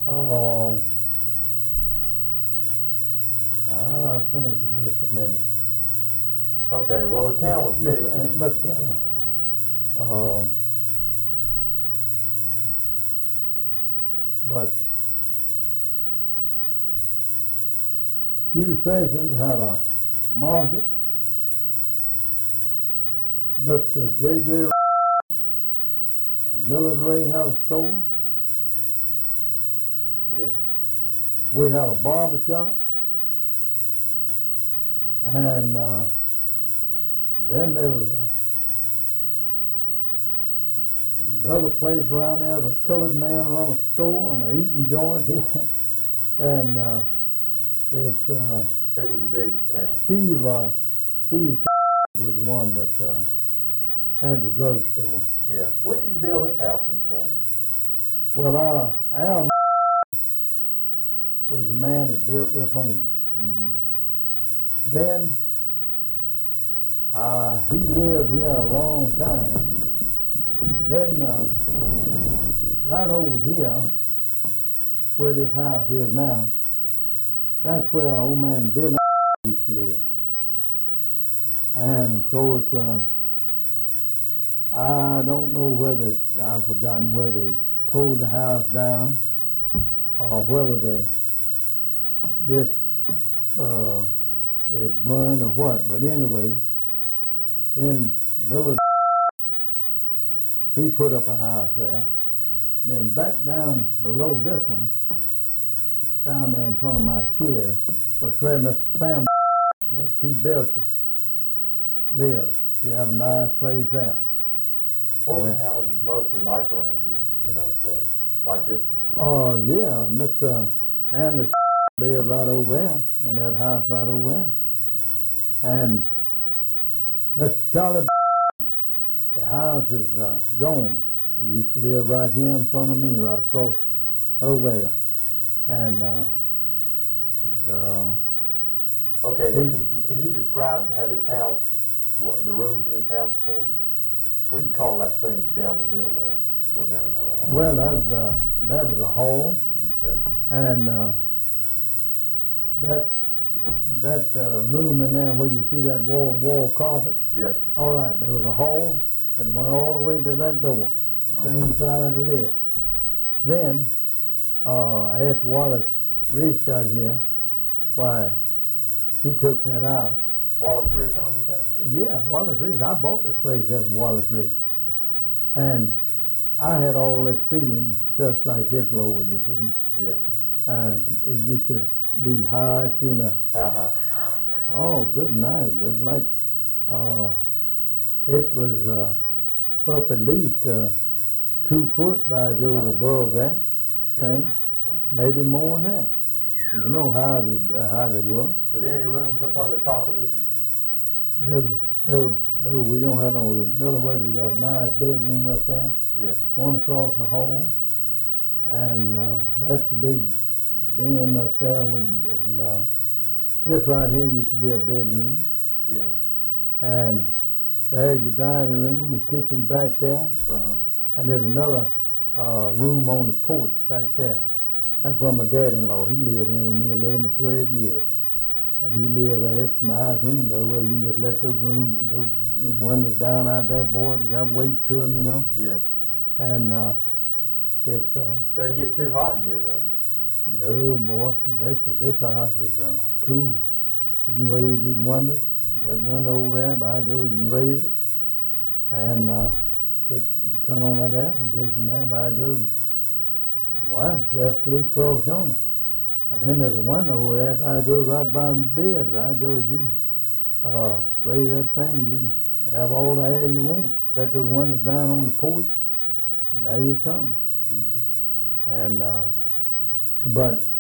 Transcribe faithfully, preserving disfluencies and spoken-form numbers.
Oh, I think just a minute. Okay, well, the town was big. Mister Uh, uh, but Hugh Sessions had a market. Mister J J and Millard Ray had a store. Yeah. We had a barber shop. And uh, then there was a, another place around there, the colored man run a store and an eating joint here. And uh, it's uh, it was a big town. Steve, uh, Steve was the one that uh, had the drugstore. Yeah. When did you build this house, Mister Morgan? Well, uh, Al was the man that built this home. Mm-hmm. Then uh, he lived here a long time. Then uh, right over here, where this house is now, that's where old man Bill used to live. And of course, uh, I don't know whether, I've forgotten whether they tore the house down or whether they just uh, it burned or what, but anyway, then Miller, he put up a house there. Then back down below this one, down there in front of my shed, was where Mister Sam S P Belcher lived. He had a nice place there. What were the houses mostly like around here in those days? Like this one? Oh, yeah, Mister Anders lived right over there, in that house right over there. And Mister Charlie, the house is uh, gone. He used to live right here in front of me, right across over there. And uh, uh, okay, then can, can you describe how this house, what, the rooms in this house for me? What do you call that thing down the middle there, going down the middle of the house? Well, that, uh, that was a hall. Okay. And uh, that that uh, room in there where you see that wall-to-wall carpet. Yes. All right, there was a hall that went all the way to that door, the Uh-huh. same size as it is. Then, uh, after Wallace Reese got here, why, he took that out. Wallace Rich on this house? Yeah, Wallace Reese. I bought this place here from Wallace Reese. And I had all this ceiling, stuff like this lower, you see. Yeah. And it used to be high, you know. How high? Oh, good night. It's like, uh, it was uh, up at least uh, two foot by Joe's above that thing, maybe more than that. You know how they, how they were. Are there any rooms up on the top of this? No, no, no, we don't have no room. In other words, we got a nice bedroom up there, Yeah. one across the hall, and uh, that's the big den up there. With, and uh, this right here used to be a bedroom. Yeah. And there's your dining room, the kitchen back there, Uh-huh. and there's another uh, room on the porch back there. That's where my dad-in-law, he lived in with me eleven or twelve years. And he lived there. It's a nice room, though, where you can just let those rooms, those windows down out there, boy. They got weights to them, you know. Yeah. And uh, it's, uh, Doesn't get too hot in here, does it? no, boy, the rest of this house is uh, cool. You can raise these windows. You got a window over there, by Joe, you can raise it. And uh, get, turn on that air conditioner there, by Joe. Wife self sleep across yonder. And then there's a window over there, by Joe, right by the bed, right, Joe. You can uh, raise that thing. You can have all the air you want. Let those windows down on the porch, and there you come. Mm-hmm. And uh, but